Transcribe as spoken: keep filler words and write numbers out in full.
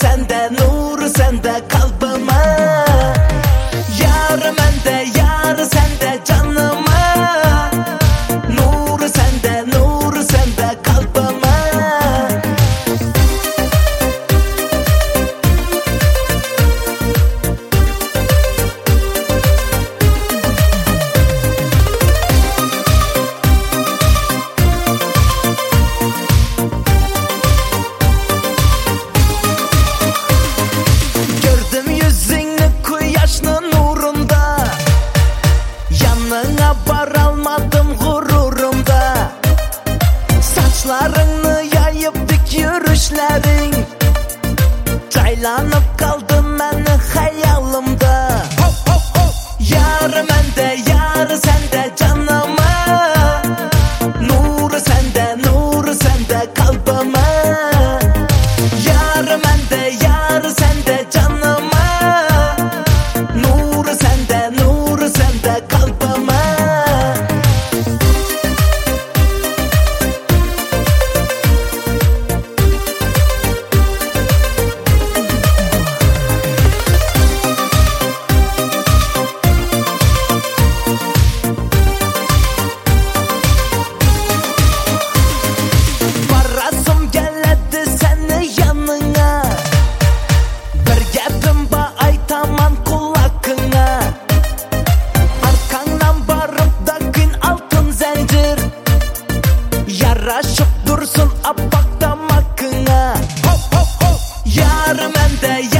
sende, nuru sende kalbıma. Yarım ende, yarı sende canıma. Nuru sende, nuru sende kalbıma. Gördüm yüzünü kuyaşın nurunda, yanına varalmadım gururumda. Saçlarını yayıp dik yürüşlerin, caylanıp kaldım ben hayalimde. Yarım ende, yarı sende canıma. Nuru sende, nuru sende kalbıma. Yarım ende, yarı sende canıma. Nuru sende, nuru sende kalbıma. Varasım geledi seni yanına, bir gepim ba aytaman kulakına. Arkandan barıp da gün altın zincir, yaraşıp dursun apak damakına. Yarım ende,